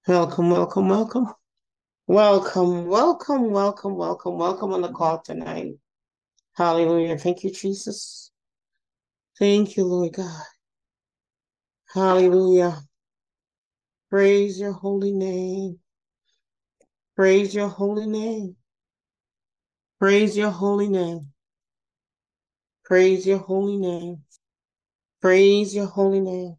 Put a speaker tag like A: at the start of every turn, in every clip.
A: Welcome, welcome, welcome. Welcome, welcome, welcome, welcome, welcome on the call tonight. Hallelujah. Thank you, Jesus. Thank you, Lord God. Hallelujah. Praise your holy name. Praise your holy name. Praise your holy name. Praise your holy name. Praise your holy name.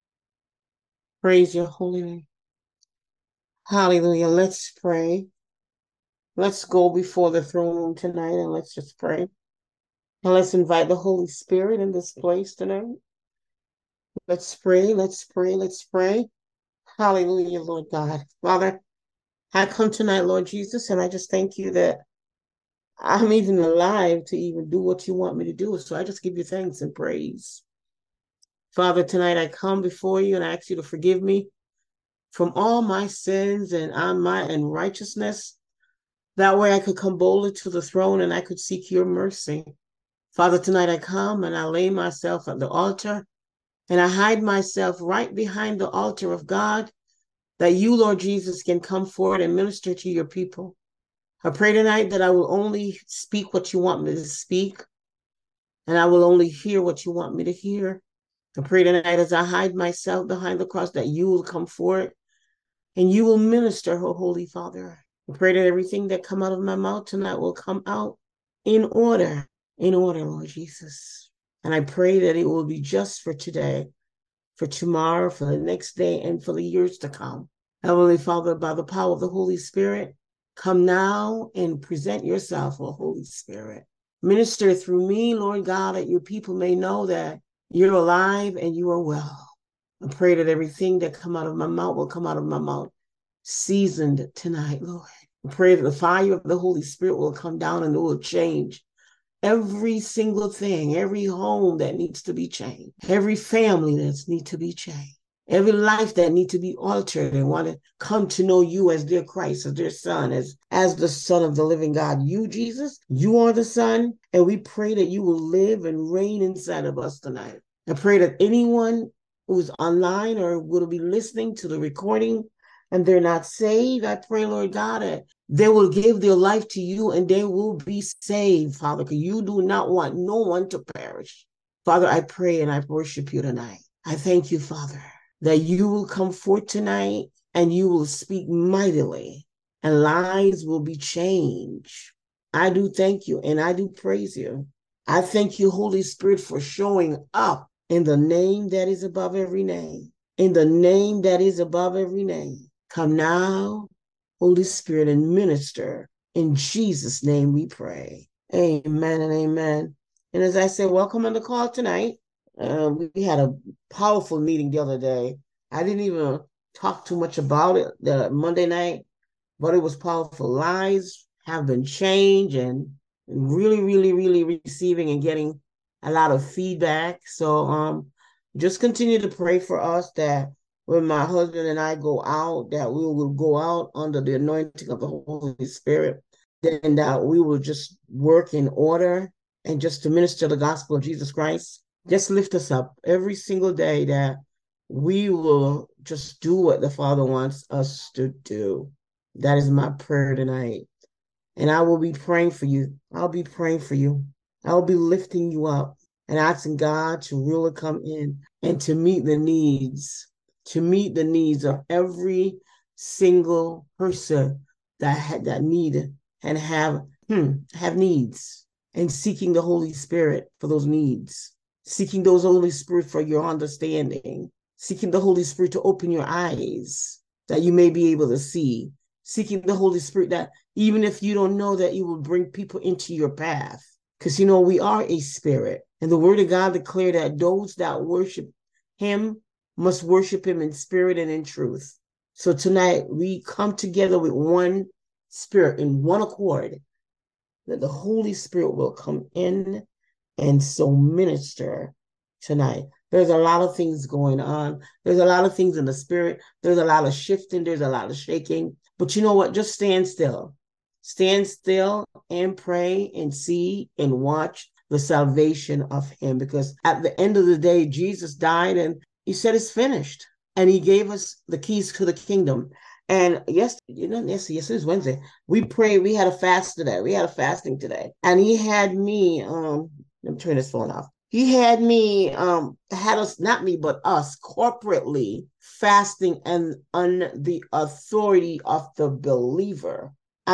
A: Praise your holy name. Hallelujah. Let's pray. Let's go before the throne room tonight and let's just pray. And let's invite the Holy Spirit in this place tonight. Let's pray. Let's pray. Let's pray. Hallelujah, Lord God. Father, I come tonight, Lord Jesus, and I just thank you that I'm even alive to even do what you want me to do. So I just give you thanks and praise. Father, tonight I come before you and I ask you to forgive me from all my sins and on my unrighteousness. That way I could come boldly to the throne and I could seek your mercy. Father, tonight I come and I lay myself at the altar and I hide myself right behind the altar of God that you, Lord Jesus, can come forward and minister to your people. I pray tonight that I will only speak what you want me to speak, and I will only hear what you want me to hear. I pray tonight as I hide myself behind the cross that you will come forward and you will minister, oh Holy Father. I pray that everything that come out of my mouth tonight will come out in order, Lord Jesus. And I pray that it will be just for today, for tomorrow, for the next day, and for the years to come. Heavenly Father, by the power of the Holy Spirit, come now and present yourself, O Holy Spirit. Minister through me, Lord God, that your people may know that you're alive and you are well. I pray that everything that come out of my mouth will come out of my mouth seasoned tonight, Lord. I pray that the fire of the Holy Spirit will come down and it will change every single thing, every home that needs to be changed, every family that needs to be changed, every life that needs to be altered and want to come to know you as their Christ, as their Son, as the Son of the living God. You, Jesus, you are the Son, and we pray that you will live and reign inside of us tonight. I pray that anyone who's online or will be listening to the recording and they're not saved, I pray, Lord God, that they will give their life to you and they will be saved, Father, because you do not want no one to perish. Father, I pray and I worship you tonight. I thank you, Father, that you will come forth tonight and you will speak mightily and lives will be changed. I do thank you and I do praise you. I thank you, Holy Spirit, for showing up in the name that is above every name, in the name that is above every name. Come now, Holy Spirit, and minister. In Jesus' name we pray. Amen and amen. And as I said, welcome on the call tonight. We had a powerful meeting the other day. I didn't even talk too much about it the Monday night, but it was powerful. Lives have been changed and really, really, really receiving and getting a lot of feedback. So just continue to pray for us that when my husband and I go out, that we will go out under the anointing of the Holy Spirit, then that we will just work in order and just to minister the gospel of Jesus Christ. Just lift us up every single day that we will just do what the Father wants us to do. That is my prayer tonight. And I will be praying for you. I'll be praying for you. I'll be lifting you up and asking God to really come in and to meet the needs of every single person that need and have needs, and seeking the Holy Spirit for those needs, seeking those Holy Spirit for your understanding, seeking the Holy Spirit to open your eyes that you may be able to see, seeking the Holy Spirit that even if you don't know that you will bring people into your path. Because, we are a spirit. And the word of God declared that those that worship him must worship him in spirit and in truth. So tonight we come together with one spirit in one accord, that the Holy Spirit will come in and so minister tonight. There's a lot of things going on. There's a lot of things in the spirit. There's a lot of shifting. There's a lot of shaking. But you know what? Just stand still. Stand still and pray and see and watch the salvation of him. Because at the end of the day, Jesus died and he said it's finished. And he gave us the keys to the kingdom. And yesterday's Wednesday. We prayed. We had a fast today. We had a fasting today. And he had me, let me turn this phone off. He had me, had us, not me, but us corporately fasting and on the authority of the believer.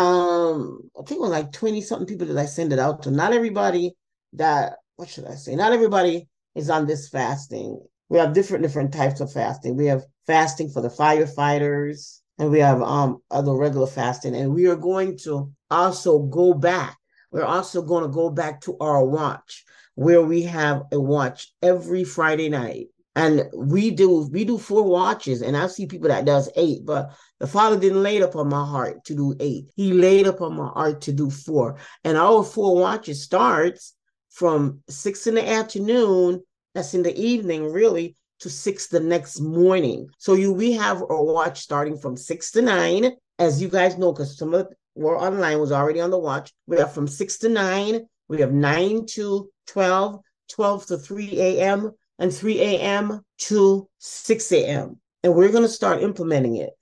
A: I think it was like 20 something people that I sent it out to. Not everybody what should I say? Not everybody is on this fasting. We have different types of fasting. We have fasting for the firefighters, and we have other regular fasting. And we are going to also go back. We're also going to go back to our watch, where we have a watch every Friday night. And we do 4 watches, and I see people that does 8, but the Father didn't lay it upon my heart to do 8. He laid upon my heart to do 4. And our 4 watches starts from 6 in the afternoon, that's in the evening really, to 6 the next morning. So we have a watch starting from 6 to 9, as you guys know, because some of were online was already on the watch. We have from 6 to 9, we have 9 to 12, 12 to 3 a.m., and 3 a.m. to 6 a.m. And we're going to start implementing it.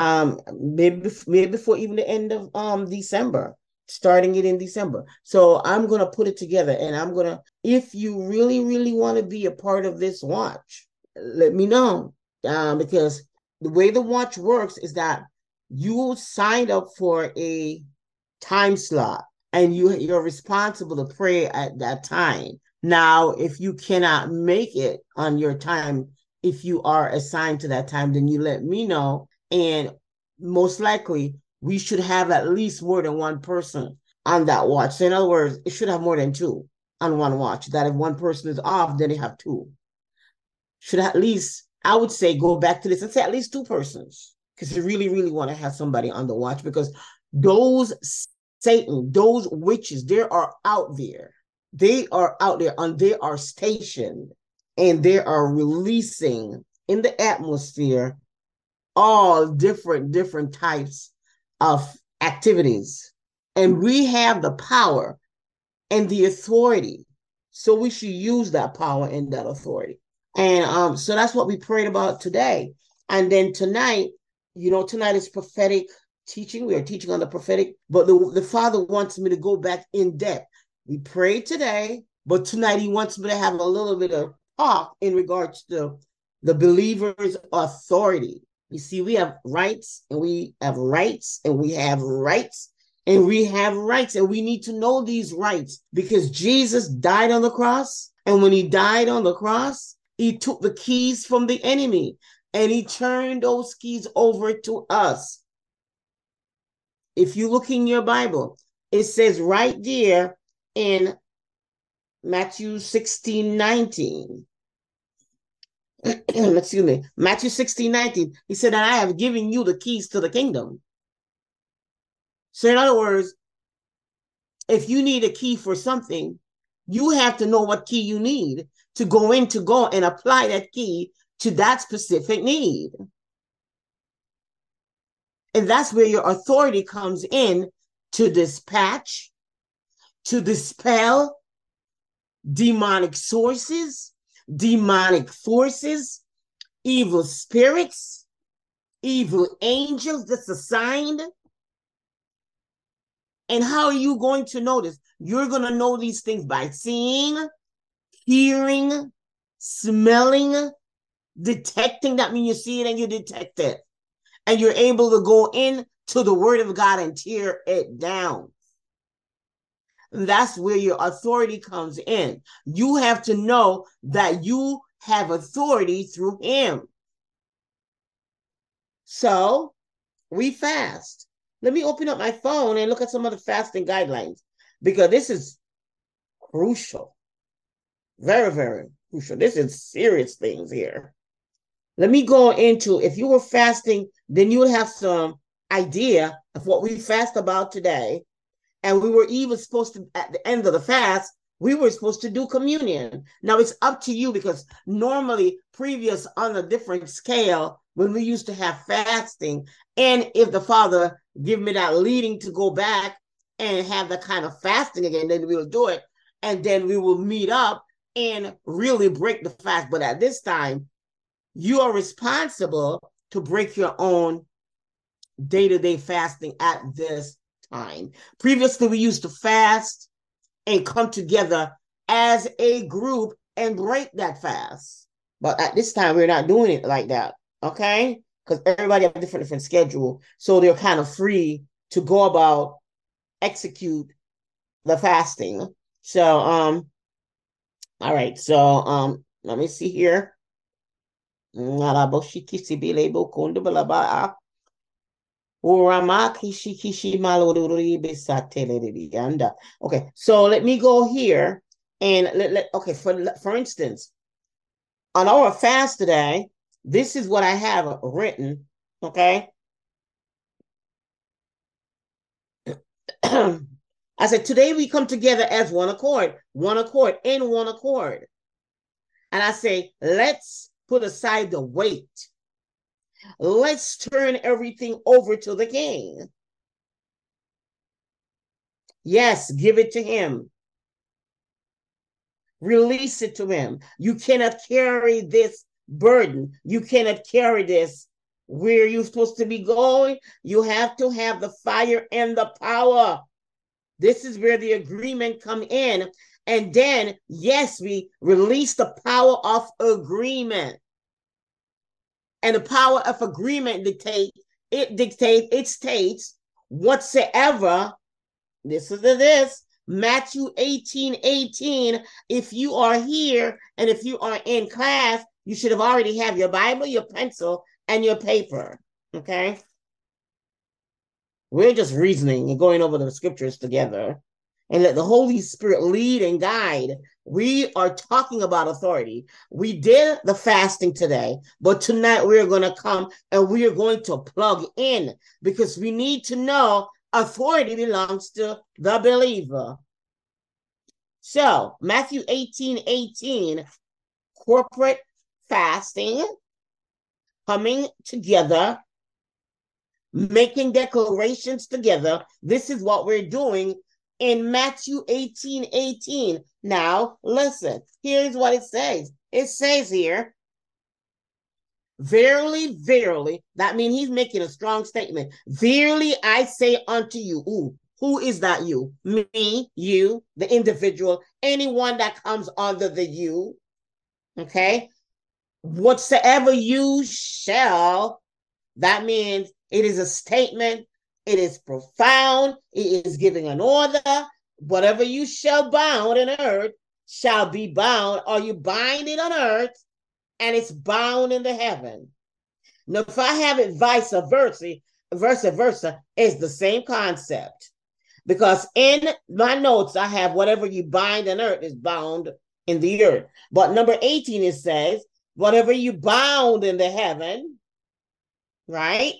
A: Maybe before even the end of December, starting it in December. So I'm going to put it together, and I'm going to, if you really, really want to be a part of this watch, let me know. Because the way the watch works is that you signed up for a time slot, and you're responsible to pray at that time. Now, if you cannot make it on your time, if you are assigned to that time, then you let me know. And most likely, we should have at least more than one person on that watch. So in other words, it should have more than 2 on one watch. That if one person is off, then they have 2. Should at least, I would say, go back to this and say at least 2 persons. Because you really, really want to have somebody on the watch, because those Satan, those witches, they are out there. They are out there and they are stationed, and they are releasing in the atmosphere all different types of activities. And we have the power and the authority. So we should use that power and that authority. And so that's what we prayed about today. And then tonight, tonight is prophetic teaching. We are teaching on the prophetic, but the Father wants me to go back in depth. We prayed today, but tonight he wants me to have a little bit of talk in regards to the believer's authority. You see, we have rights, and we have rights, and we have rights, and we have rights, and we need to know these rights, because Jesus died on the cross. And when he died on the cross, he took the keys from the enemy, and he turned those keys over to us. If you look in your Bible, it says right there in Matthew 16:19. Excuse me, Matthew 16:19. He said, "And I have given you the keys to the kingdom." So in other words, if you need a key for something, you have to know what key you need to go and apply that key to that specific need. And that's where your authority comes in, to dispatch, to dispel demonic sources, demonic forces, evil spirits, evil angels that's assigned. And how are you going to know this? You're going to know these things by seeing, hearing, smelling, detecting. That means you see it and you detect it. And you're able to go into the word of God and tear it down. That's where your authority comes in. You have to know that you have authority through him. So we fast. Let me open up my phone and look at some of the fasting guidelines, because this is crucial. Very, very crucial. This is serious things here. Let me go into, if you were fasting, then you would have some idea of what we fast about today. And we were even supposed to, at the end of the fast, we were supposed to do communion. Now it's up to you, because normally previous on a different scale, when we used to have fasting, and if the Father give me that leading to go back and have that kind of fasting again, then we will do it. And then we will meet up and really break the fast. But at this time, you are responsible to break your own day-to-day fasting at this time. Previously, we used to fast and come together as a group and break that fast. But at this time, we're not doing it like that, okay? Because everybody have a different schedule. So they're kind of free to go about execute the fasting. So, all right. So, let me see here. Okay, so let me go here and okay, for instance, on our fast today, this is what I have written. Okay. I said, today we come together as one accord, in one accord. And I say, let's put aside the weight. Let's turn everything over to the King. Yes, give it to him. Release it to him. You cannot carry this burden. You cannot carry this where you're supposed to be going. You have to have the fire and the power. This is where the agreement come in. And then, yes, we release the power of agreement. And the power of agreement it states whatsoever, this is this, Matthew 18:18. If you are here and if you are in class, you should have already have your Bible, your pencil, and your paper, okay? We're just reasoning and going over the scriptures together and let the Holy Spirit lead and guide. We are talking about authority. We did the fasting today, but tonight we're going to come and we are going to plug in because we need to know authority belongs to the believer. So, Matthew 18:18, corporate fasting, coming together, making declarations together. This is what we're doing in Matthew 18:18. Now, listen, here's what it says. It says here, verily, verily, that means he's making a strong statement. Verily, I say unto you, ooh, who is that you? Me, you, the individual, anyone that comes under the you, okay? Whatsoever you shall, that means it is a statement. It is profound. It is giving an order. Whatever you shall bound on earth shall be bound, or you bind it on earth and it's bound in the heaven. Now, if I have it vice versa, it's the same concept. Because in my notes, I have whatever you bind on earth is bound in the earth. But number 18, it says, whatever you bound in the heaven, right?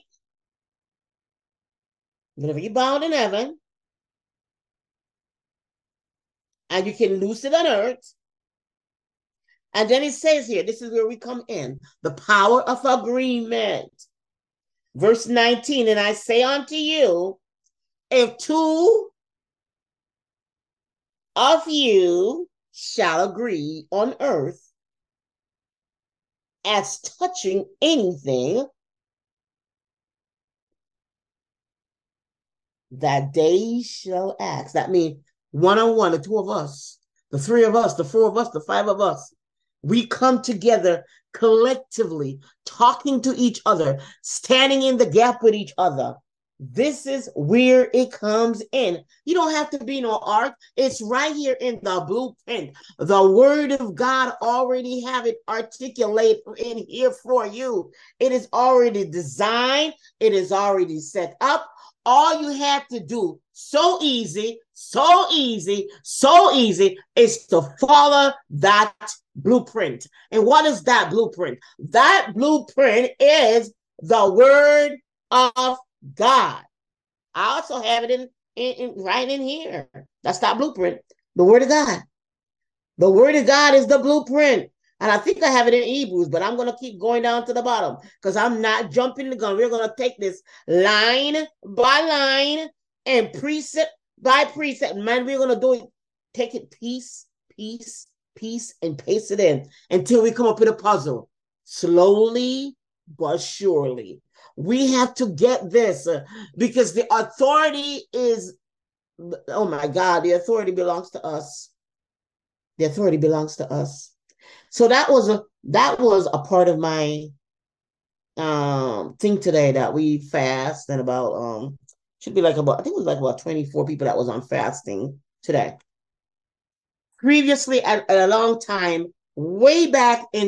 A: Whatever you bound in heaven, and you can loose it on earth. And then it says here, this is where we come in, the power of agreement. Verse 19, and I say unto you, if two of you shall agree on earth as touching anything that they shall ask. That means one-on-one, the two of us, the three of us, the four of us, the five of us. We come together collectively, talking to each other, standing in the gap with each other. This is where it comes in. You don't have to be no art. It's right here in the blueprint. The word of God already have it articulated in here for you. It is already designed. It is already set up. All you have to do, so easy, is to follow that blueprint. And what is that blueprint? That blueprint is the word of God. I also have it in right in here. That's that blueprint. The word of God. The word of God is the blueprint. And I think I have it in Hebrews, but I'm going to keep going down to the bottom because I'm not jumping the gun. We're going to take this line by line and precept by precept. Man, we're going to do it. Take it piece, and paste it in until we come up with a puzzle. Slowly but surely. We have to get this because the authority is, oh my God, the authority belongs to us. The authority belongs to us. So that was a part of my thing today, that we fast, and about should be like about, I think it was like about 24 people that was on fasting today. Previously, at a long time, way back in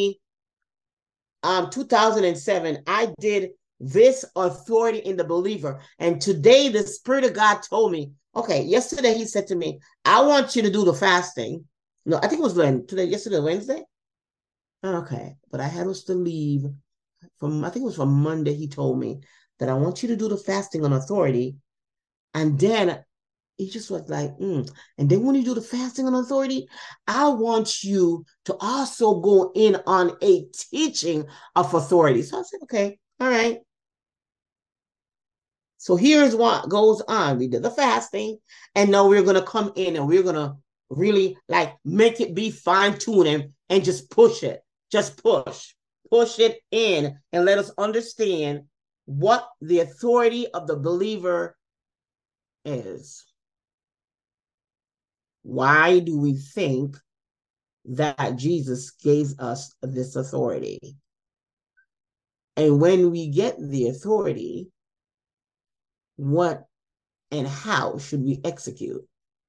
A: 2007, I did this authority in the believer. And today the Spirit of God told me, okay, yesterday he said to me, I want you to do the fasting. No, I think it was yesterday, Wednesday. Okay, but I had us to leave I think it was from Monday. He told me that I want you to do the fasting on authority. And then he just was like, And then when you do the fasting on authority, I want you to also go in on a teaching of authority. So I said, okay, all right. So here's what goes on. We did the fasting, and now we're going to come in and we're going to really like make it be fine-tuned and just push it. Just push it in, and let us understand what the authority of the believer is. Why do we think that Jesus gave us this authority? And when we get the authority, what and how should we execute?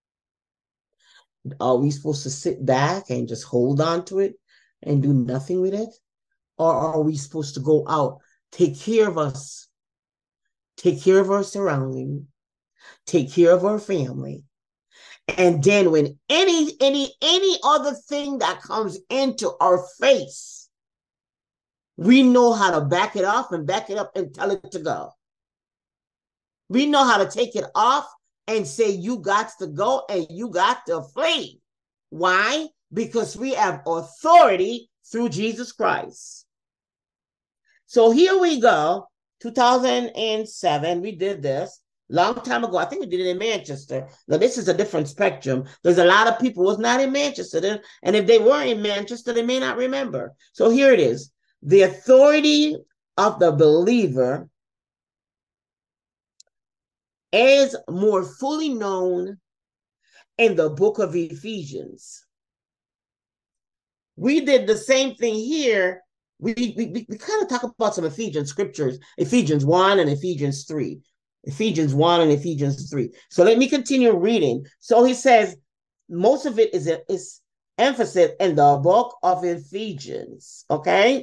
A: Are we supposed to sit back and just hold on to it and do nothing with it? Or are we supposed to go out, take care of us, take care of our surrounding, take care of our family? And then when any other thing that comes into our face, we know how to back it off and back it up and tell it to go. We know how to take it off and say, you got to go and you got to flee. Why? Because we have authority through Jesus Christ. So here we go. 2007, we did this. Long time ago, I think we did it in Manchester. Now, this is a different spectrum. There's a lot of people who was not in Manchester. And if they were in Manchester, they may not remember. So here it is. The authority of the believer is more fully known in the book of Ephesians. We did the same thing here. We kind of talk about some Ephesians scriptures, Ephesians 1 and Ephesians 3. Ephesians 1 and Ephesians 3. So let me continue reading. So he says, most of it is emphasis in the book of Ephesians, okay?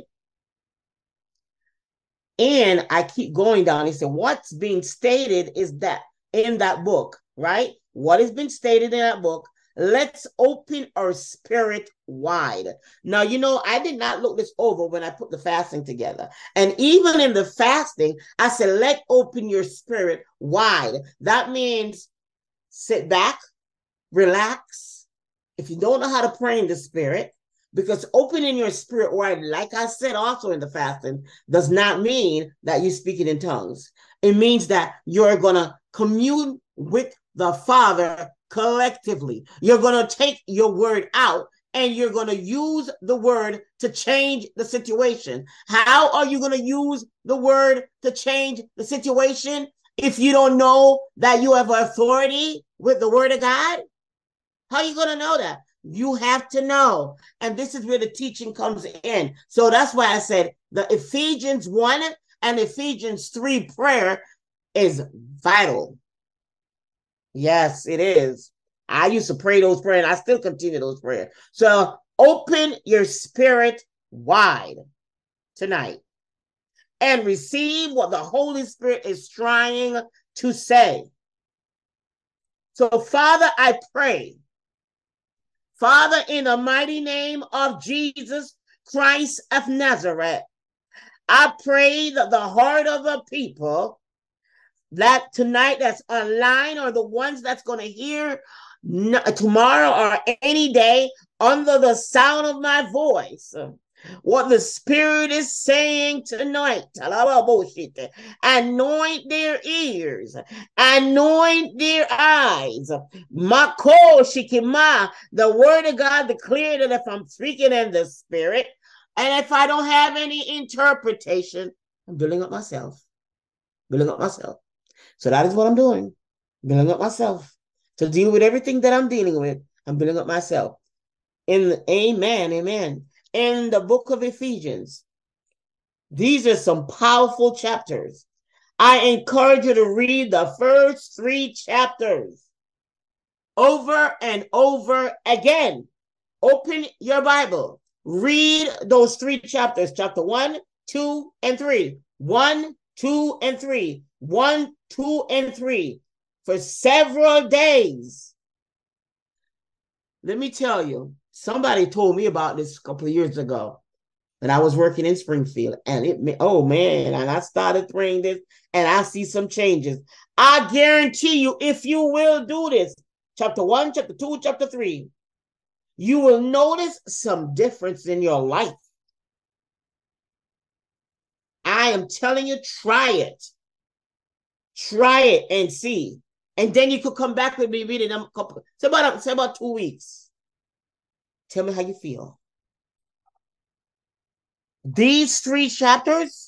A: And I keep going down. He said, what's being stated is that in that book, right? What has been stated in that book? Let's open our spirit wide. Now, I did not look this over when I put the fasting together. And even in the fasting, I said, let open your spirit wide. That means sit back, relax. If you don't know how to pray in the spirit, because opening your spirit wide, like I said also in the fasting, does not mean that you speak it in tongues. It means that you're going to commune with the Father collectively. You're going to take your word out and you're going to use the word to change the situation. How are you going to use the word to change the situation if you don't know that you have authority with the word of God? How are you going to know that? You have to know. And this is where the teaching comes in. So that's why I said the Ephesians 1 and Ephesians 3 prayer is vital. Yes, it is. I used to pray those prayers and I still continue those prayers. So open your spirit wide tonight and receive what the Holy Spirit is trying to say. So, Father, I pray, Father, in the mighty name of Jesus Christ of Nazareth, I pray that the heart of the people that tonight that's online or the ones that's going to hear tomorrow or any day under the sound of my voice, what the Spirit is saying tonight, anoint their ears, anoint their eyes. The word of God declared that if I'm speaking in the Spirit, and if I don't have any interpretation, I'm building up myself. Building up myself. So that is what I'm doing. Building up myself to deal with everything that I'm dealing with. I'm building up myself. Amen. In the book of Ephesians, these are some powerful chapters. I encourage you to read the first 3 chapters over and over again. Open your Bible. Read those 3 chapters, chapter 1, 2, and 3. 1, 2, and 3. 1, 2, and 3 for several days. Let me tell you, somebody told me about this a couple of years ago. And I was working in Springfield, and oh man, and I started praying this, and I see some changes. I guarantee you, if you will do this, chapter 1, chapter 2, chapter 3, you will notice some difference in your life. I am telling you, try it. Try it and see. And then you could come back with me reading them say about 2 weeks. Tell me how you feel. These 3 chapters,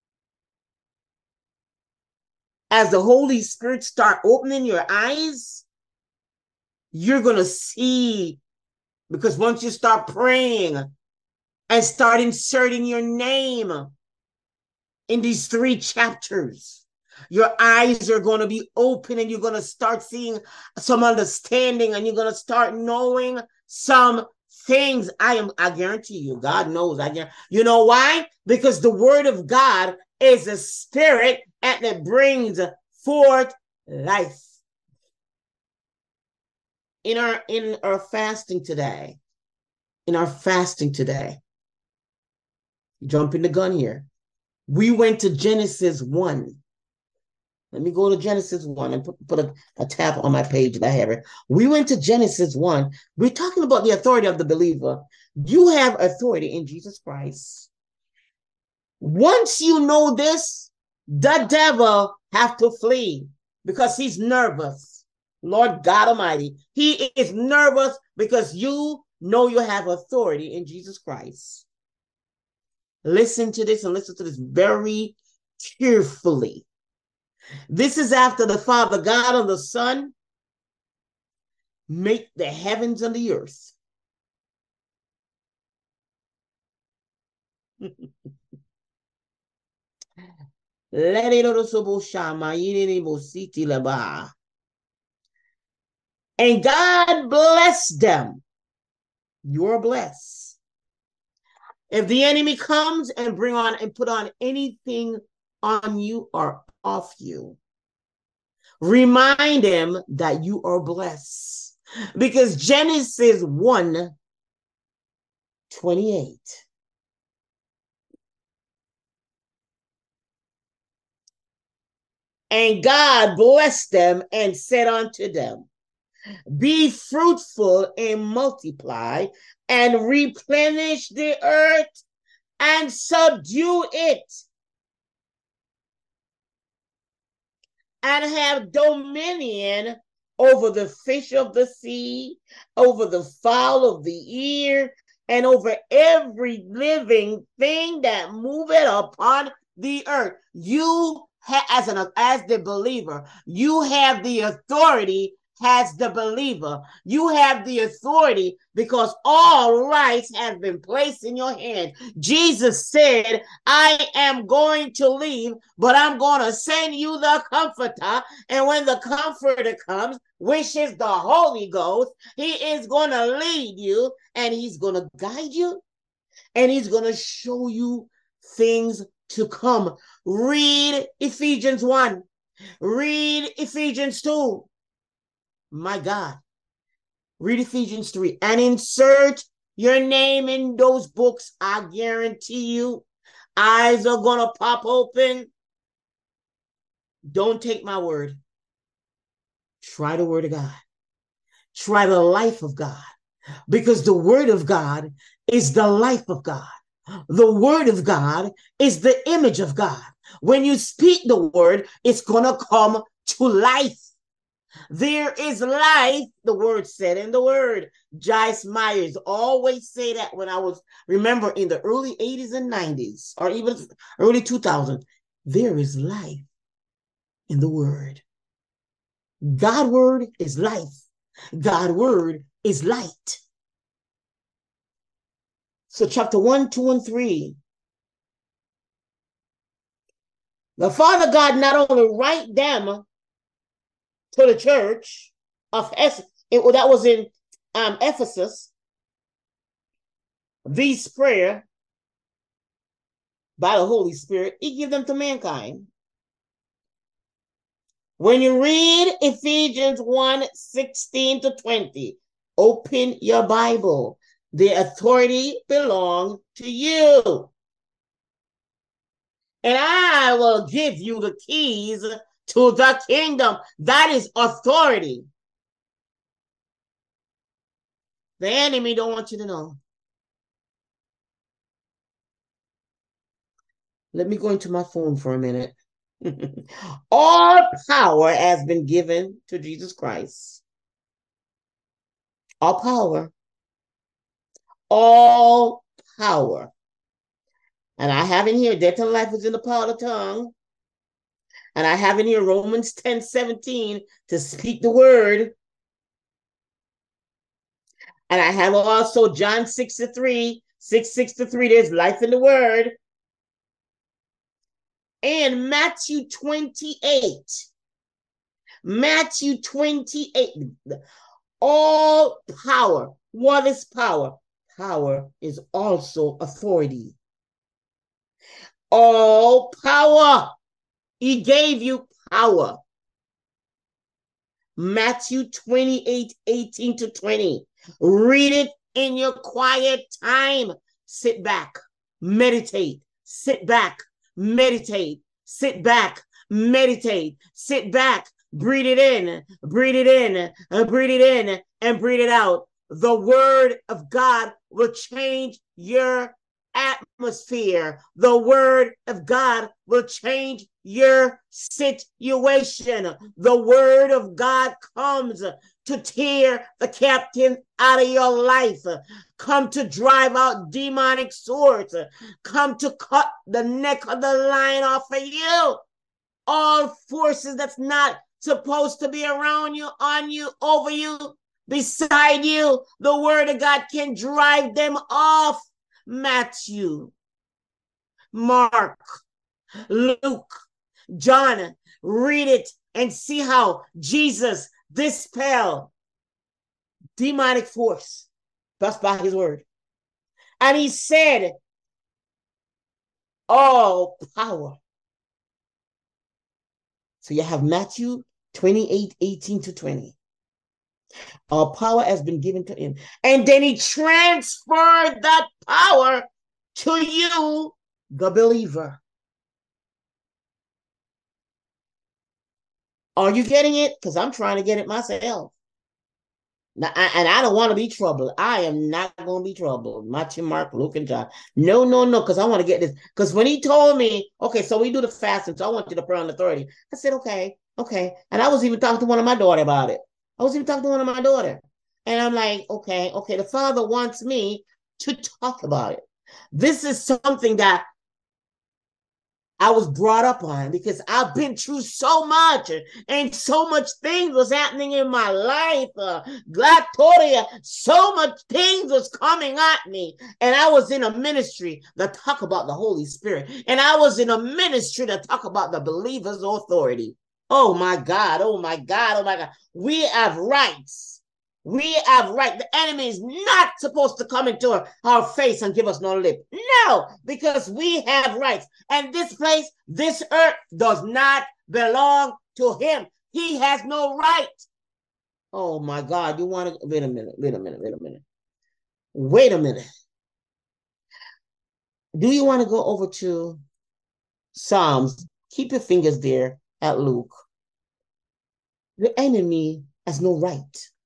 A: as the Holy Spirit start opening your eyes, you're going to see, because once you start praying and start inserting your name in these 3 chapters, your eyes are going to be open and you're going to start seeing some understanding and you're going to start knowing some things. I guarantee you, God knows. You know why? Because the word of God is a spirit and it brings forth life. In our fasting today, jumping the gun here, we went to Genesis 1. Let me go to Genesis 1 and put a tap on my page that I have it. We went to Genesis 1. We're talking about the authority of the believer. You have authority in Jesus Christ. Once you know this, the devil have to flee because he's nervous. Lord God Almighty, he is nervous because you know you have authority in Jesus Christ. Listen to this and listen to this very carefully. This is after the Father God and the Son make the heavens and the earth. And God bless them. You're blessed. If the enemy comes and put on anything on you or off you, remind him that you are blessed. Because Genesis 1:28. And God blessed them and said unto them, be fruitful and multiply and replenish the earth and subdue it and have dominion over the fish of the sea, over the fowl of the air, and over every living thing that moveth upon the earth. You, as the believer, you have the authority. As the believer, you have the authority because all rights have been placed in your hand. Jesus said, I am going to leave, but I'm going to send you the Comforter. And when the Comforter comes, which is the Holy Ghost, he is going to lead you and he's going to guide you and he's going to show you things to come. Read Ephesians 1. Read Ephesians 2. My God. Read Ephesians 3 and insert your name in those books. I guarantee you, eyes are going to pop open. Don't take my word. Try the word of God. Try the life of God. Because the word of God is the life of God. The word of God is the image of God. When you speak the word, it's going to come to life. There is life, the word said in the word. Joyce Myers always say that when I was, remember, in the early 80s and 90s, or even early 2000s, there is life in the word. God word is life. God word is light. So chapter 1, 2, and 3. The Father God not only write them to the church of Ephesus, that was in Ephesus, these prayer by the Holy Spirit, he give them to mankind. When you read Ephesians 1, 16 to 20, open your Bible. The authority belongs to you. And I will give you the keys to the kingdom. That is authority. The enemy don't want you to know. Let me go into my phone for a minute. All power has been given to Jesus Christ. All power. All power. And I have in here, death and life is in the power of the tongue. And I have in here Romans 10:17 to speak the word. And I have also John 6:3, 6:3, there's life in the word. And Matthew 28. Matthew 28. All power. What is power? Power is also authority. All power. He gave you power. Matthew 28, 18 to 20. Read it in your quiet time. Sit back, meditate, sit back, meditate, sit back, meditate, sit back, breathe it in, breathe it in, breathe it in, and breathe it out. The word of God will change your atmosphere. The word of God will change your situation. The word of God comes to tear the captain out of your life, come to drive out demonic swords, come to cut the neck of the lion off of you. All forces that's not supposed to be around you, on you, over you, beside you, the word of God can drive them off. Matthew, Mark, Luke, John, read it and see how Jesus dispelled demonic force. That's by his word. And he said, all power. So you have Matthew 28, 18 to 20. All power has been given to him. And then he transferred that power to you, the believer. Are you getting it? Because I'm trying to get it myself. Now, and I don't want to be troubled. I am not going to be troubled. Matthew, Mark, Luke, and John. No, because I want to get this. Because when he told me, okay, so we do the fasting, so I want you to pray on authority. I said, okay. And I was even talking to one of my daughter about it. And I'm like, okay, the Father wants me to talk about it. This is something that I was brought up on because I've been through so much and so much things was happening in my life. Glatoria, so much things was coming at me. And I was in a ministry that talk about the Holy Spirit. And I was in a ministry that talk about the believer's authority. Oh my God. We have rights. We have right. The enemy is not supposed to come into our face and give us no lip. No, because we have rights. And this place, this earth does not belong to him. He has no right. Oh my God. You want to, wait a minute. Do you want to go over to Psalms? Keep your fingers there at Luke. The enemy has no right.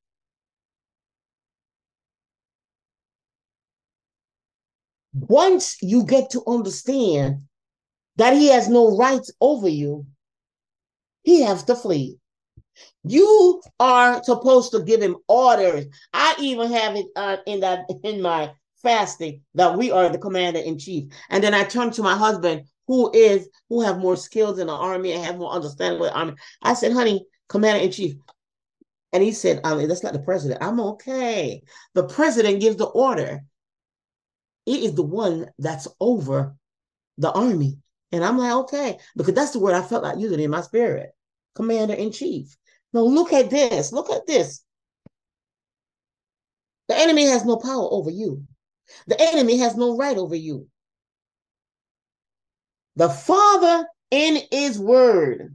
A: Once you get to understand that he has no rights over you, he has to flee. You are supposed to give him orders. I even have it in my fasting that we are the commander in chief. And then I turn to my husband, who have more skills in the army and have more understanding with the army. I said, honey, commander in chief. And he said, that's not the president. I'm okay. The president gives the order. He is the one that's over the army. And I'm like, okay, because that's the word I felt like using in my spirit. Commander in chief. Now look at this. Look at this. The enemy has no power over you. The enemy has no right over you. The Father in his word,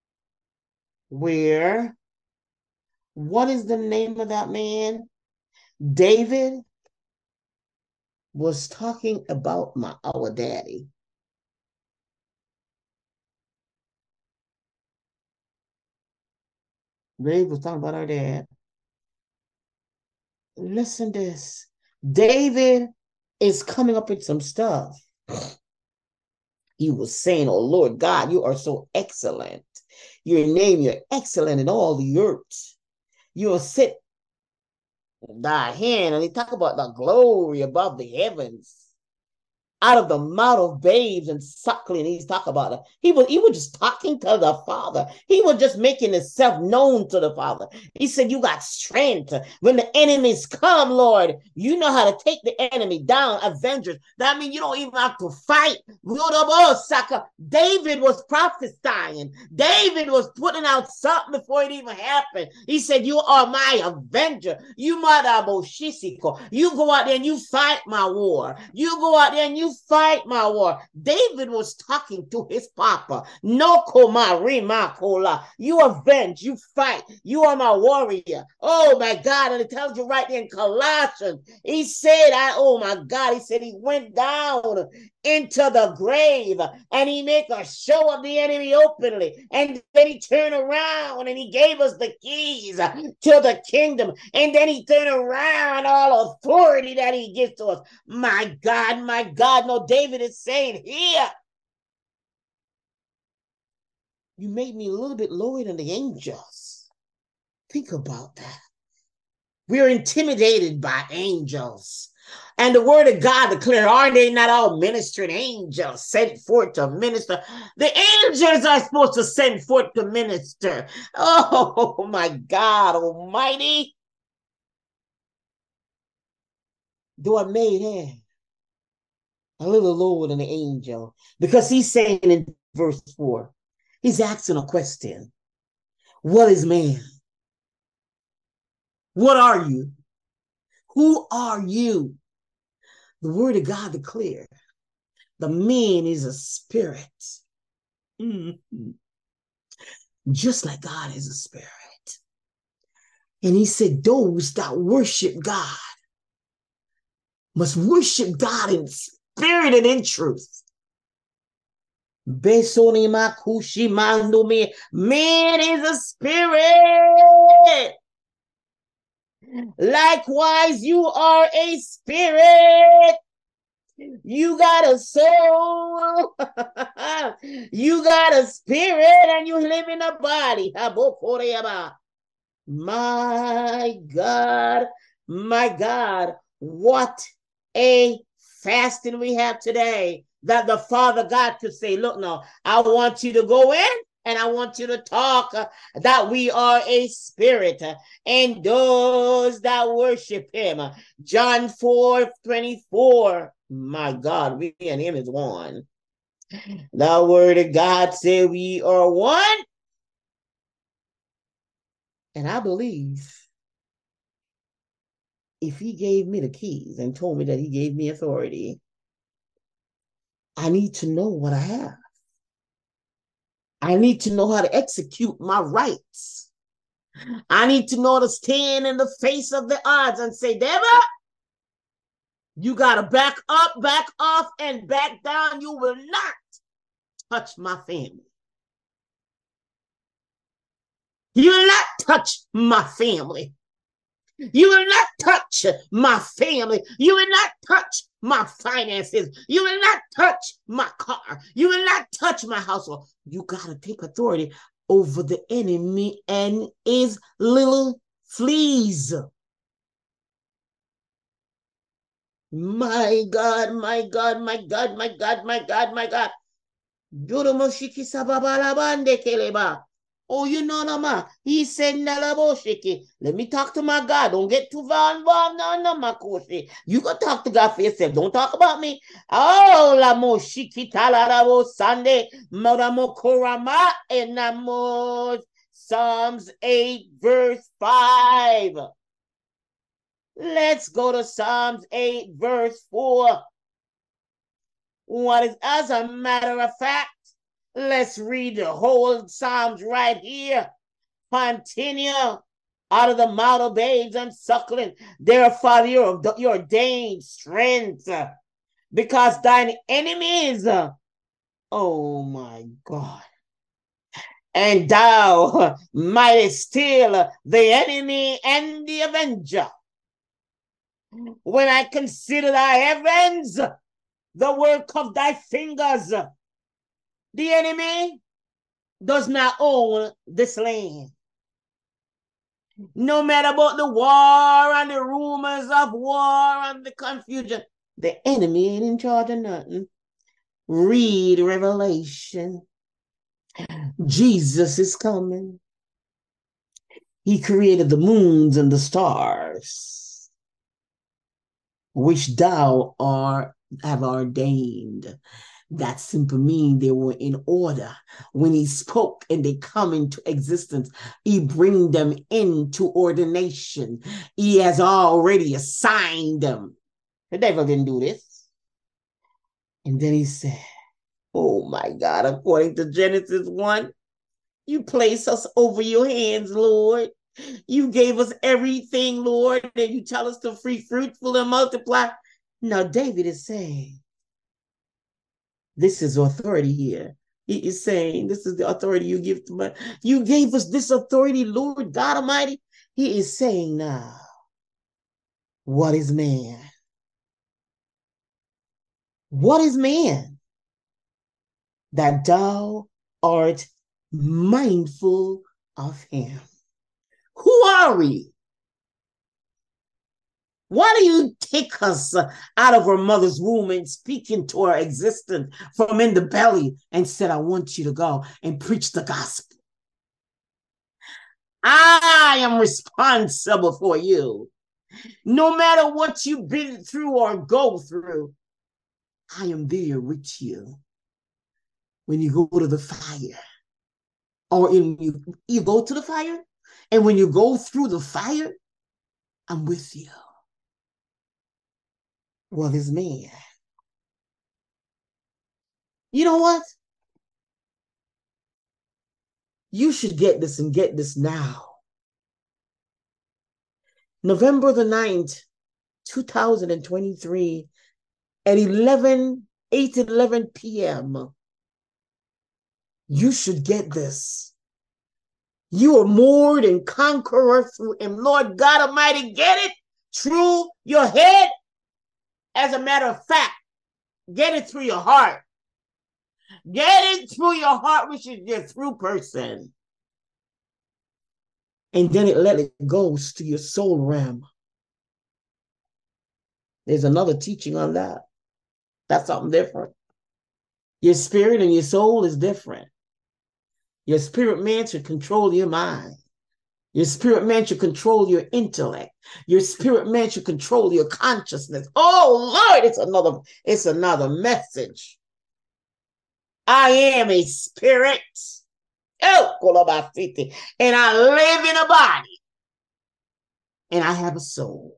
A: where, what is the name of that man? David was talking about our daddy. David was talking about our dad. Listen to this. David is coming up with some stuff. He was saying, oh Lord God, you are so excellent. Your name, you're excellent in all the earth. You'll sit thy hand, and he talk about the glory above the heavens. Out of the mouth of babes and suckling, he's talking about it. He was just talking to the Father. He was just making himself known to the Father. He said, you got strength. When the enemies come, Lord, you know how to take the enemy down, avengers. That means you don't even have to fight. David was prophesying. David was putting out something before it even happened. He said, you are my avenger. You go out there and you fight my war. You go out there and you fight my war. David was talking to his papa. No kola. You avenge, you fight. You are my warrior. Oh my God. And it tells you right there in Colossians. He said, oh my God, he said he went down into the grave and he make a show of the enemy openly. And then he turned around and he gave us the keys to the kingdom. And then he turned around all authority that he gives to us. My God, my God. No, David is saying here, you made me a little bit lower than the angels. Think about that. We're intimidated by angels. And the word of God declared, are they not all ministering angels sent forth to minister? The angels are supposed to send forth to minister. Oh my God Almighty. Though I made him a little lower than the angel, because he's saying in verse 4, he's asking a question. What is man? What are you? Who are you? The word of God declared, the man is a spirit. Mm-hmm. Just like God is a spirit. And he said, those that worship God must worship God in spirit and in truth. Man is a spirit. Likewise, you are a spirit. You got a soul. You got a spirit and you live in a body. My God, my God, what a fasting we have today, that the Father God could say, look, no, I want you to go in and I want you to talk that we are a spirit and those that worship him. John 4:24. My God, we and him is one. The word of God said we are one. And I believe if he gave me the keys and told me that he gave me authority, I need to know what I have. I need to know how to execute my rights. I need to know how to stand in the face of the odds and say, devil, you got to back up, back off, and back down. You will not touch my family. You will not touch my family. You will not touch my family. You will not touch my finances. You will not touch my car. You will not touch my household. You got to take authority over the enemy and his little fleas. My God, my God, my God, my God, my God, my God. Oh, you know, no, ma. He said, let me talk to my God. Don't get too far involved. No, my koshi. You can talk to God for yourself. Don't talk about me. Oh, la moshiki talarabo Sunday. Moramo korama enamos. Psalms 8, verse 5. Let's go to Psalms 8, verse 4. What is, as a matter of fact, let's read the whole Psalms right here. Continue out of the mouth of babes and suckling. Therefore, your ordained strength, because thine enemies, oh my God, and thou mightest steal the enemy and the avenger. When I consider thy heavens, the work of thy fingers, the enemy does not own this land. No matter about the war and the rumors of war and the confusion, the enemy ain't in charge of nothing. Read Revelation. Jesus is coming. He created the moons and the stars, which thou have ordained. That simply means they were in order. When he spoke and they come into existence, he bring them into ordination. He has already assigned them. The devil didn't do this. And then he said, oh my God, according to Genesis 1, you place us over your hands, Lord. You gave us everything, Lord, and you tell us to be fruitful and multiply. Now David is saying, this is authority here. He is saying, this is the authority you give to me. You gave us this authority, Lord God Almighty. He is saying now, what is man? What is man? That thou art mindful of him. Who are we? Why do you take us out of our mother's womb and speak into our existence from in the belly and said, I want you to go and preach the gospel? I am responsible for you. No matter what you've been through or go through, I am there with you. When you go to the fire, or you go to the fire, and when you go through the fire, I'm with you. Well, this man, you know what? You should get this and get this now. November the 9th, 2023 at 8:11 p.m. You should get this. You are more than conqueror through him. Lord God Almighty, get it through your head. As a matter of fact, get it through your heart. Get it through your heart, which is your through person. And then let it go to your soul realm. There's another teaching on that. That's something different. Your spirit and your soul is different. Your spirit man should control your mind. Your spirit man should control your intellect. Your spirit man should control your consciousness. Oh Lord, it's another message. I am a spirit. Oh, and I live in a body. And I have a soul.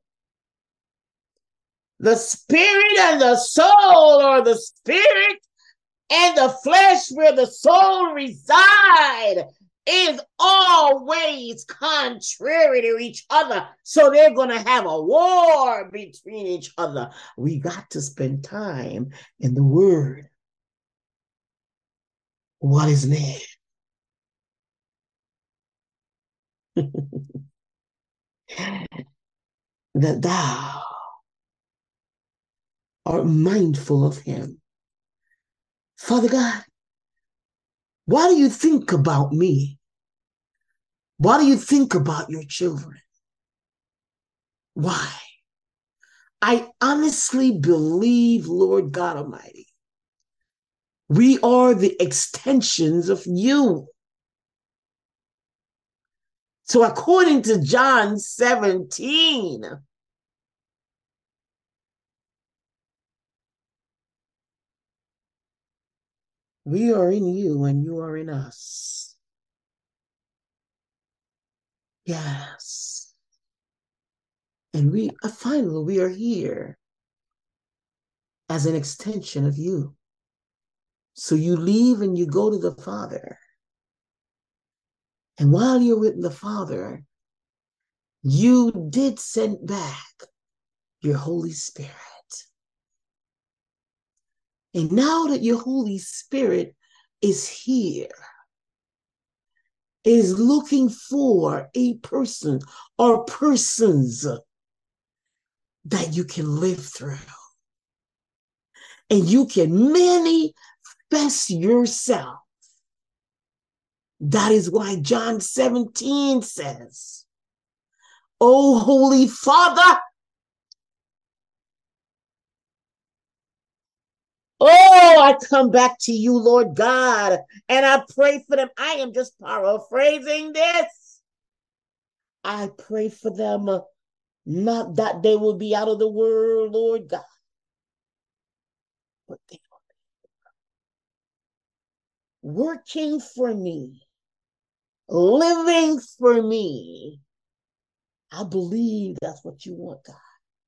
A: The spirit and the soul, or the spirit and the flesh where the soul reside, is always contrary to each other. So they're going to have a war between each other. We got to spend time in the Word. What is man? That thou art mindful of him. Father God, why do you think about me? What do you think about your children? Why? I honestly believe, Lord God Almighty, we are the extensions of you. So according to John 17, we are in you and you are in us. Yes. And finally, we are here as an extension of you. So you leave and you go to the Father. And while you're with the Father, you did send back your Holy Spirit. And now that your Holy Spirit is here, is looking for a person or persons that you can live through. And you can manifest yourself. That is why John 17 says, "Oh, Holy Father, oh, I come back to you, Lord God, and I pray for them." I am just paraphrasing this. I pray for them, not that they will be out of the world, Lord God, but they are working for me, living for me. I believe that's what you want, God.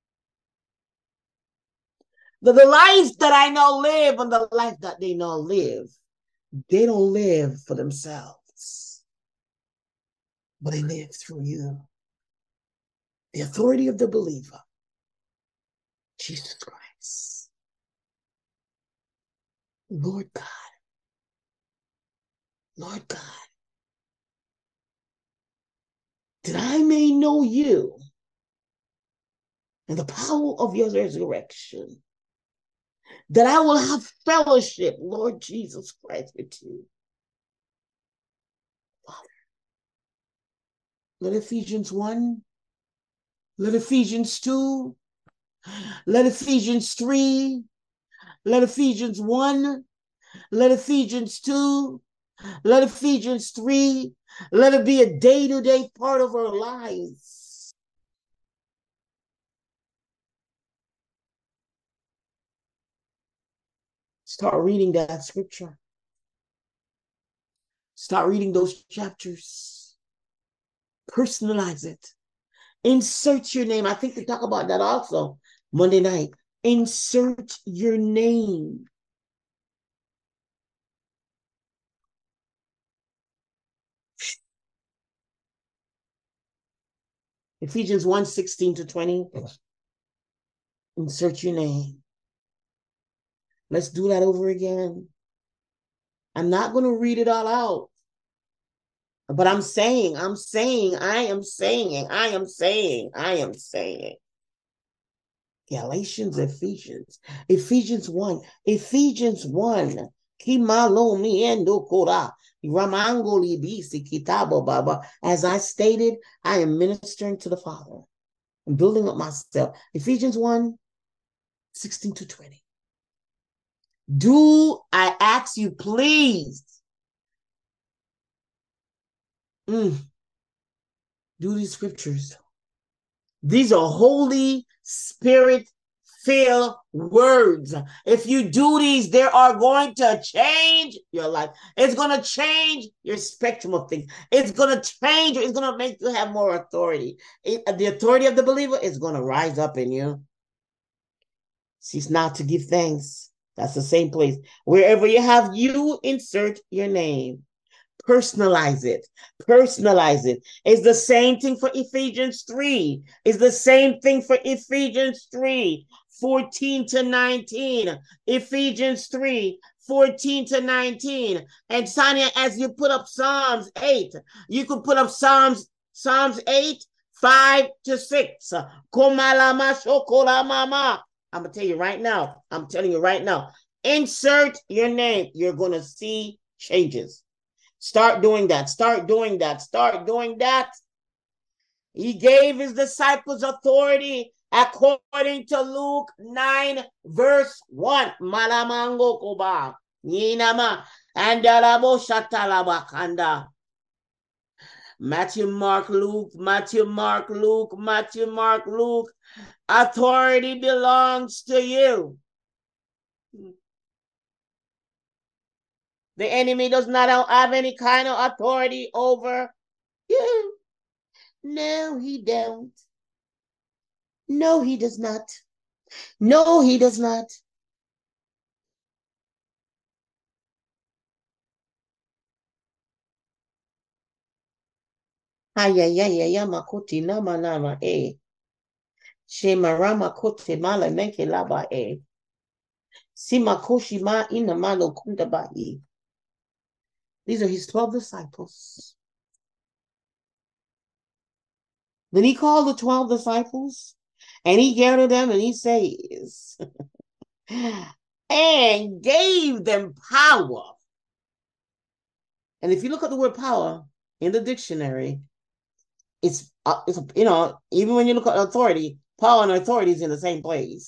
A: The life that I now live and the life that they now live, they don't live for themselves, but they live through you. The authority of the believer, Jesus Christ. Lord God, Lord God, that I may know you and the power of your resurrection, that I will have fellowship, Lord Jesus Christ, with you. Father, let Ephesians 1, let Ephesians 2, let Ephesians 3, let Ephesians 1, let Ephesians 2, let Ephesians 3, let it be a day-to-day part of our lives. Start reading that scripture. Start reading those chapters. Personalize it. Insert your name. I think we talk about that also Monday night. Insert your name. Ephesians 1:16-20. Insert your name. Let's do that over again. I'm not going to read it all out. But I am saying. Galatians, Ephesians 1. As I stated, I am ministering to the Father and building up myself. Ephesians 1:16-20. Do I ask you, please? Do these scriptures. These are Holy Spirit filled words. If you do these, they are going to change your life. It's going to change your spectrum of things. It's going to change. It's going to make you have more authority. The authority of the believer is going to rise up in you. Cease not to give thanks. That's the same place. Wherever you have, you insert your name. Personalize it. It's the same thing for Ephesians 3. It's the same thing for Ephesians 3:14-19. Ephesians 3:14-19. And Sonia, as you put up Psalms 8, you could put up Psalms 8:5-6. I'm going to tell you right now. Insert your name. You're going to see changes. Start doing that. Start doing that. Start doing that. He gave his disciples authority according to Luke 9, verse 1. Malamango koba. Yinama. Andalabo shatalabakanda. Matthew, Mark, Luke, Matthew, Mark, Luke, Matthew, Mark, Luke. Authority belongs to you. The enemy does not have any kind of authority over you. No, he don't. No, he does not. No, he does not. Ayayaya makuti nama nama Shemarama kote mala menke laba Simakoshi ma inamalo kundabai. These are his 12 disciples. Then he called the 12 disciples and he gathered them and he says, and gave them power. And if you look at the word power in the dictionary, it's even when you look at authority, power and authority is in the same place.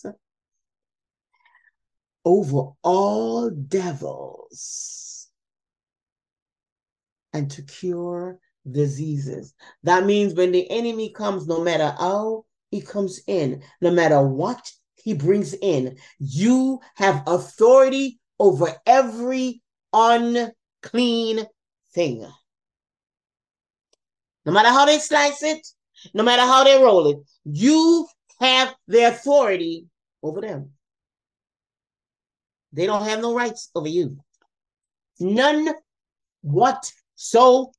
A: Over all devils and to cure diseases. That means when the enemy comes, no matter how he comes in, no matter what he brings in, you have authority over every unclean thing. No matter how they slice it, no matter how they roll it, you have the authority over them. They don't have no rights over you. None whatsoever.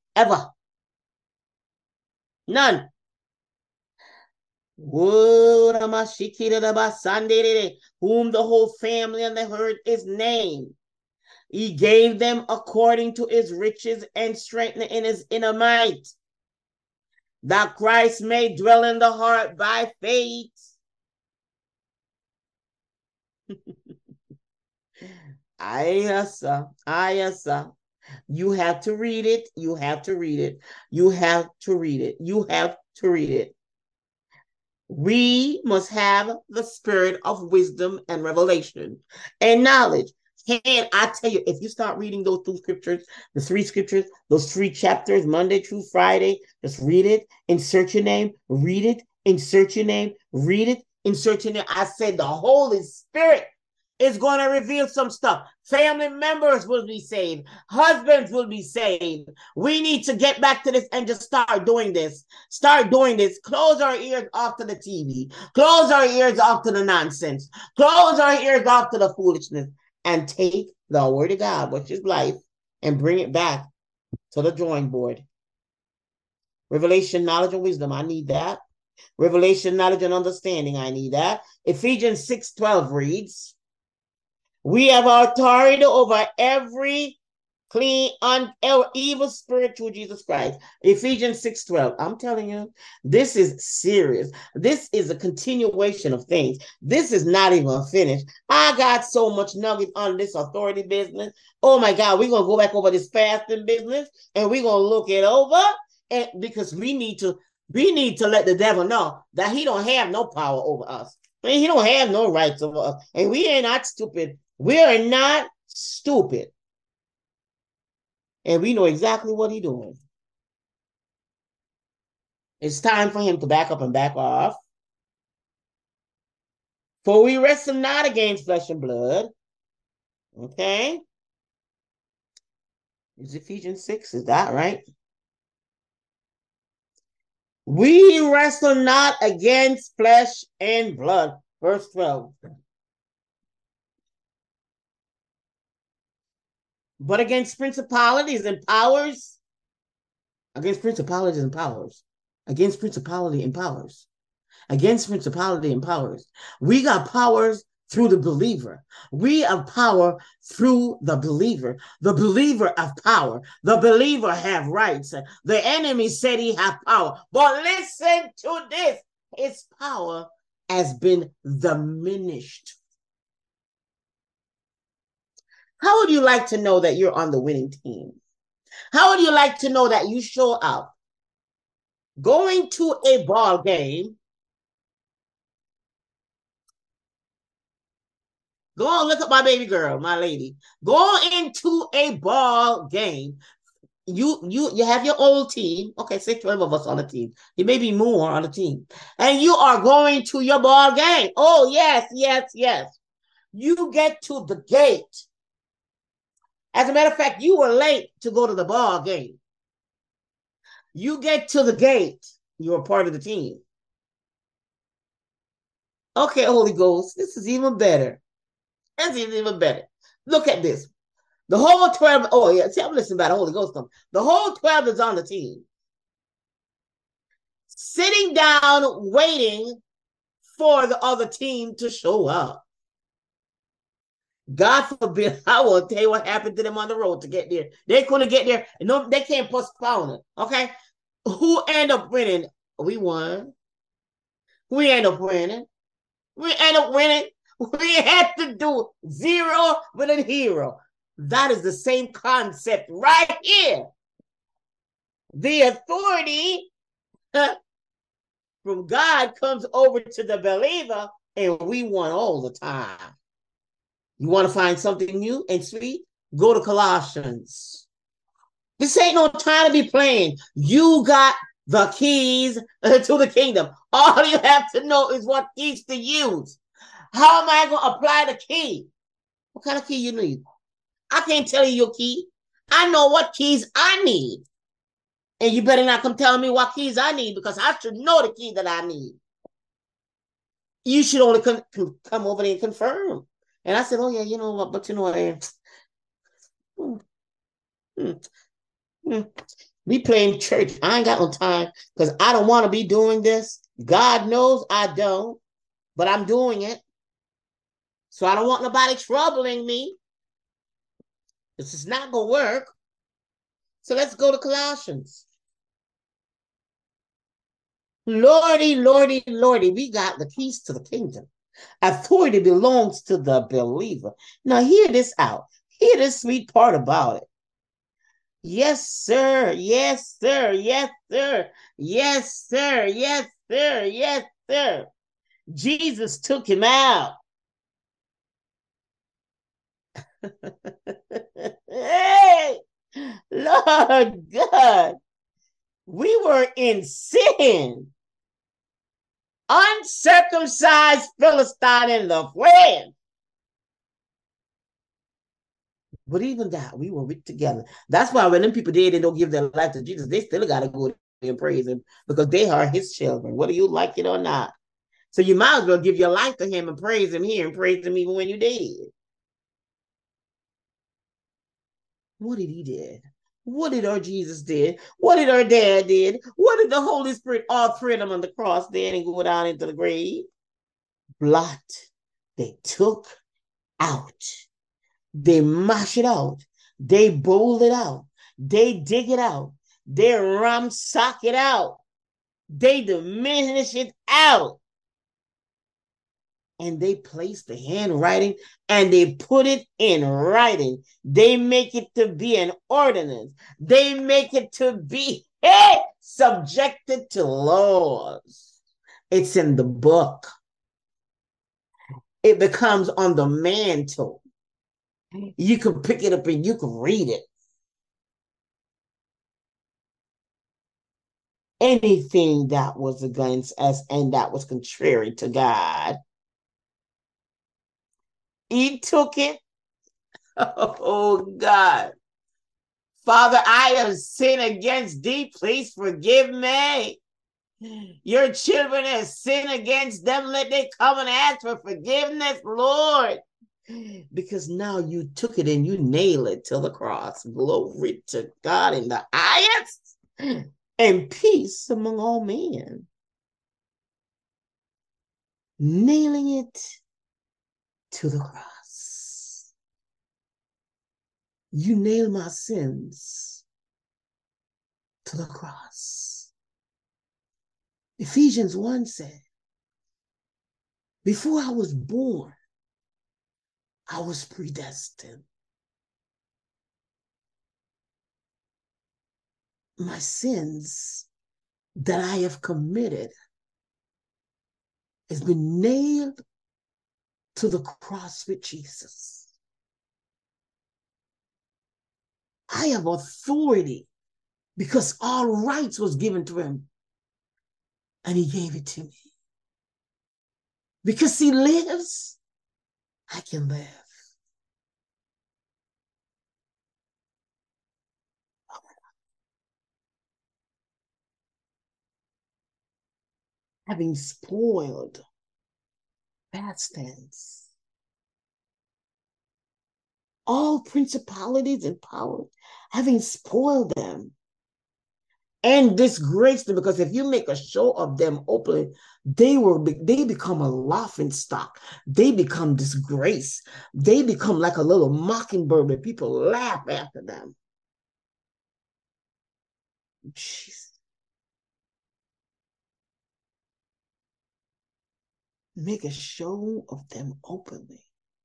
A: None. Whom the whole family and the herd is named. He gave them according to his riches and strength in his inner might, that Christ may dwell in the heart by faith. Ayasa. You have to read it. You have to read it. You have to read it. You have to read it. We must have the spirit of wisdom and revelation and knowledge. And I tell you, if you start reading those two scriptures, the three scriptures, those three chapters, Monday through Friday, just read it, insert your name, read it, insert your name, read it, insert your name. I said the Holy Spirit is going to reveal some stuff. Family members will be saved. Husbands will be saved. We need to get back to this and just start doing this. Start doing this. Close our ears off to the TV. Close our ears off to the nonsense. Close our ears off to the foolishness and take the word of God, which is life, and bring it back to the drawing board. Revelation, knowledge, and wisdom. I need that. Revelation, knowledge, and understanding. I need that. Ephesians 6:12 reads, we have authority over every clean, evil spirit through Jesus Christ. Ephesians 6:12. I'm telling you, this is serious. This is a continuation of things. This is not even finished. I got so much nugget on this authority business. Oh my God, we're going to go back over this fasting business and we're going to look it over, and because we need to let the devil know that he don't have no power over us. I mean, he don't have no rights over us. And we are not stupid. We are not stupid. And we know exactly what he's doing. It's time for him to back up and back off. For we wrestle not against flesh and blood. Okay. It's Ephesians 6, is that right? We wrestle not against flesh and blood. Verse 12. But against principalities and powers. Against principalities and powers. Against principality and powers. Against principality and powers. We got powers through the believer. We have power through the believer. The believer have power. The believer have rights. The enemy said he have power. But listen to this. His power has been diminished. How would you like to know that you're on the winning team? How would you like to know that you show up? Going to a ball game. Go on, look at my baby girl, my lady. Go into a ball game. You have your old team. Okay, say 12 of us on the team. It may be more on the team. And you are going to your ball game. Oh, yes, yes, yes. You get to the gate. As a matter of fact, you were late to go to the ball game. You get to the gate. You're part of the team. Okay, Holy Ghost, this is even better. This is even better. Look at this. The whole 12, oh yeah, see, I'm listening about the Holy Ghost. The whole 12 is on the team. Sitting down, waiting for the other team to show up. God forbid, I will tell you what happened to them on the road to get there. They couldn't get there. No, they can't postpone it. Okay. Who end up winning? We won. We end up winning. We end up winning. We had to do 0 with a hero. That is the same concept right here. The authority from God comes over to the believer, and we won all the time. You want to find something new and sweet? Go to Colossians. This ain't no time to be playing. You got the keys to the kingdom. All you have to know is what keys to use. How am I going to apply the key? What kind of key you need? I can't tell you your key. I know what keys I need. And you better not come telling me what keys I need, because I should know the key that I need. You should only come over there and confirm. And I said, oh, yeah, you know what? But you know what? We playing church. I ain't got no time because I don't want to be doing this. God knows I don't, but I'm doing it. So I don't want nobody troubling me. This is not going to work. So let's go to Colossians. Lordy, Lordy, Lordy, we got the keys to the kingdom. Authority belongs to the believer. Now, hear this out. Hear this sweet part about it. Yes, sir. Yes, sir. Yes, sir. Yes, sir. Yes, sir. Yes, sir. Jesus took him out. Hey, Lord God, we were in sin. Uncircumcised Philistine in the flesh. But even that, we were weak together. That's why when them people did and don't give their life to Jesus, they still got to go and praise him because they are his children, whether you like it or not. So you might as well give your life to him and praise him here and praise him even when you did. What did he did? What did our Jesus did? What did our dad did? What did the Holy Spirit, all three of them on the cross did and go down into the grave? Blot. They took out. They mash it out. They bowl it out. They dig it out. They ransack it out. They diminish it out. And they place the handwriting and they put it in writing. They make it to be an ordinance. They make it to be subjected to laws. It's in the book. It becomes on the mantle. You can pick it up and you can read it. Anything that was against us and that was contrary to God, he took it. Oh, God. Father, I have sinned against thee. Please forgive me. Your children have sinned against them. Let them come and ask for forgiveness, Lord. Because now you took it and you nailed it to the cross. Glory to God in the highest, and peace among all men. Nailing it to the cross. You nailed my sins to the cross. Ephesians 1 said, before I was born, I was predestined. my sins that I have committed has been nailed to the cross with Jesus. I have authority because all rights was given to him, and he gave it to me. Because he lives, I can live. Having spoiled, past tense, all principalities and powers, having spoiled them and disgraced them, because if you make a show of them openly, they become a laughing stock. They become disgrace. They become like a little mockingbird that people laugh after them. Jeez. Make a show of them openly.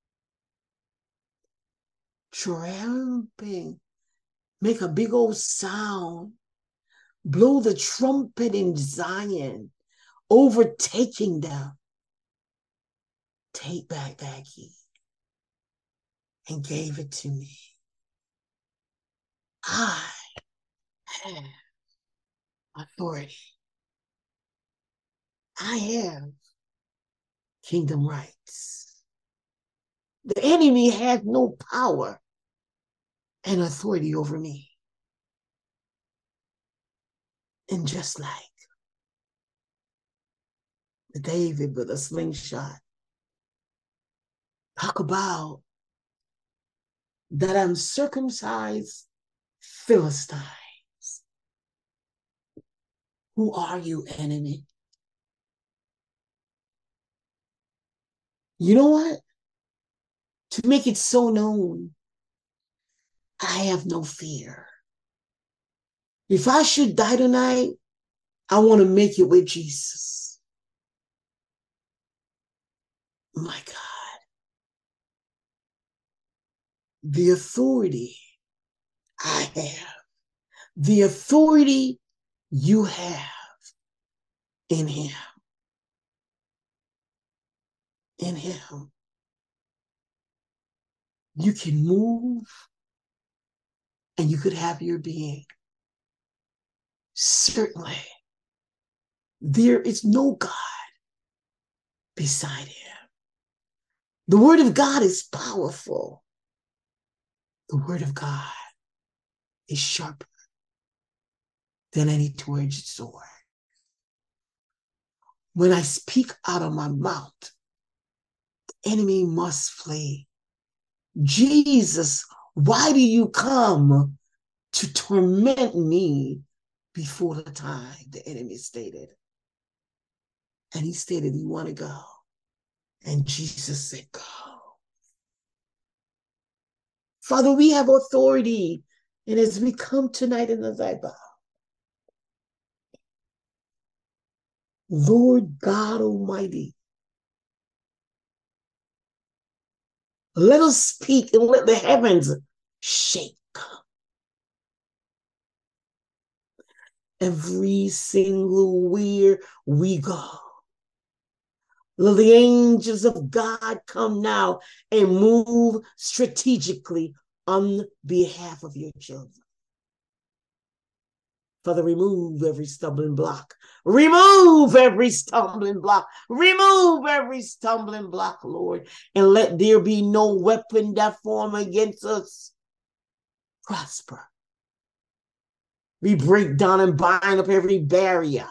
A: Tramping. Make a big old sound. Blow the trumpet in Zion, overtaking them. Take back that key. And gave it to me. I have authority. I have kingdom rights. The enemy has no power and authority over me. And just like David with a slingshot, talk about that uncircumcised Philistines. Who are you, enemy? You know what? To make it so known, I have no fear. If I should die tonight, I want to make it with Jesus. My God. The authority I have, the authority you have in him. In him. You can move and you could have your being. Certainly, there is no God beside him. The word of God is powerful. The word of God is sharper than any two-edged sword. When I speak out of my mouth, the enemy must flee. Jesus, why do you come to torment me before the time? The enemy stated. And he stated he wanted to go. And Jesus said, go. Father, we have authority. And as we come tonight in the thy bow, Lord God Almighty, let us speak and let the heavens shake. Every single where we go. Let the angels of God come now and move strategically on behalf of your children. Father, remove every stumbling block. Remove every stumbling block. Remove every stumbling block, Lord. And let there be no weapon that form against us prosper. We break down and bind up every barrier,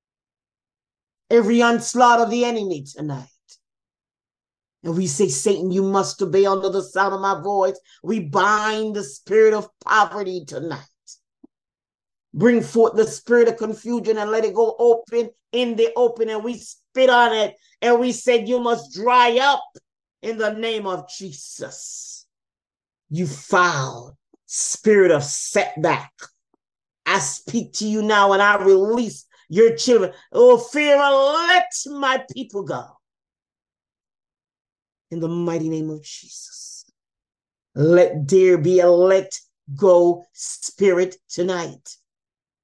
A: every onslaught of the enemy tonight. And we say, Satan, you must obey under the sound of my voice. We bind the spirit of poverty tonight. Bring forth the spirit of confusion and let it go open in the open. And we spit on it. And we said, you must dry up in the name of Jesus. You foul spirit of setback. I speak to you now and I release your children. Oh, fear, let my people go. In the mighty name of Jesus. Let there be a let go spirit tonight.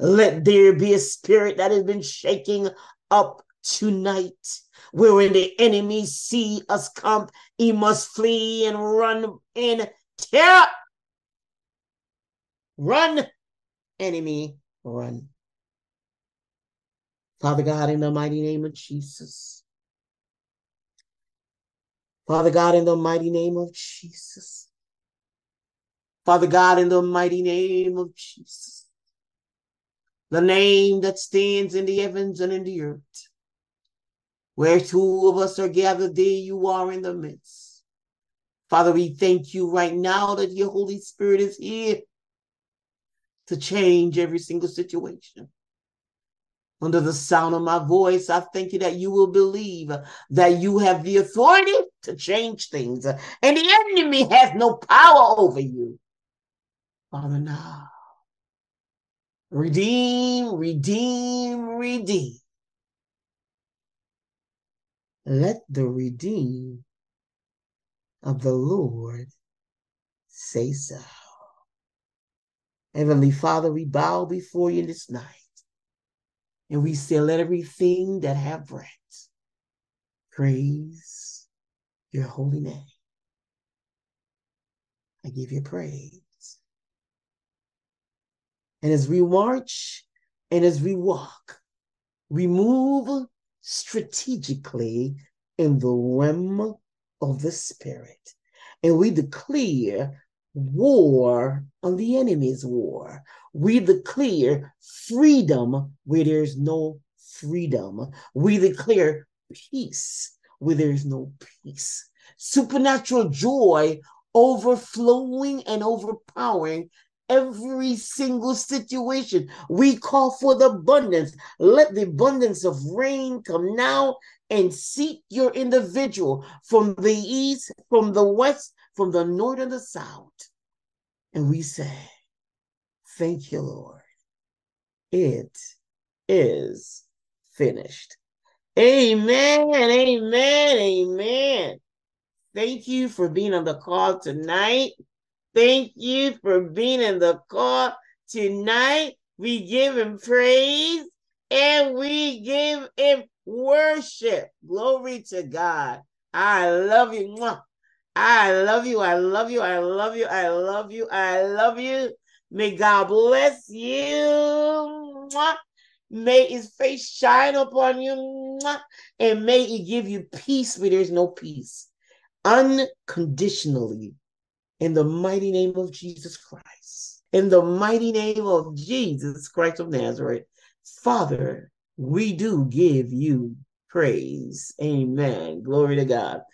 A: Let there be a spirit that has been shaking up tonight. Where when the enemy see us come, he must flee and run in terror. Run, enemy, run. Father God, in the mighty name of Jesus. Father God, in the mighty name of Jesus. Father God, in the mighty name of Jesus. The name that stands in the heavens and in the earth. Where two of us are gathered, there you are in the midst. Father, we thank you right now that your Holy Spirit is here to change every single situation. Under the sound of my voice, I thank you that you will believe that you have the authority to change things, and the enemy has no power over you. Father, now, redeem, redeem, redeem. Let the redeem of the Lord say so. Heavenly Father, we bow before you this night, and we say, let everything that have breath praise your holy name. I give you praise. And as we march and as we walk, we move strategically in the realm of the Spirit. And we declare war on the enemy's war. We declare freedom where there's no freedom. We declare peace where there's no peace. Supernatural joy overflowing and overpowering every single situation. We call for the abundance. Let the abundance of rain come now and seek your individual from the east, from the west, from the north and the south. And we say, thank you, Lord. It is finished. Amen, amen, amen. Thank you for being on the call tonight. Thank you for being in the call tonight. We give him praise and we give him worship. Glory to God. I love you. I love you. I love you. I love you. I love you. I love you. May God bless you. May his face shine upon you. And may he give you peace where there's no peace. Unconditionally. In the mighty name of Jesus Christ. In the mighty name of Jesus Christ of Nazareth. Father, we do give you praise. Amen. Glory to God.